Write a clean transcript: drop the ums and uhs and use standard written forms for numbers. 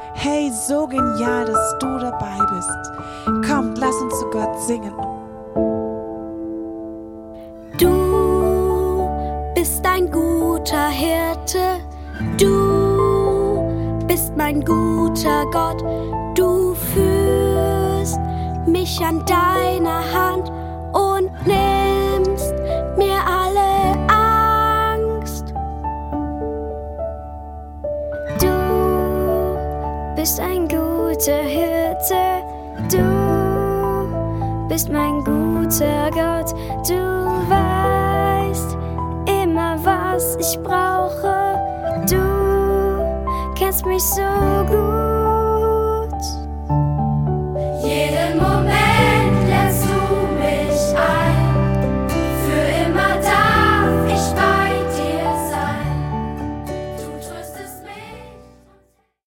Hey, so genial, dass du dabei bist. Komm, lass uns zu Gott singen. Du bist ein guter Hirte, du bist mein guter Gott, du führst mich an deiner Hand und nimmst mir alle Angst. Du bist ein guter Hirte, du bist mein guter Gott, du weißt immer, was ich brauche, du kennst mich so gut.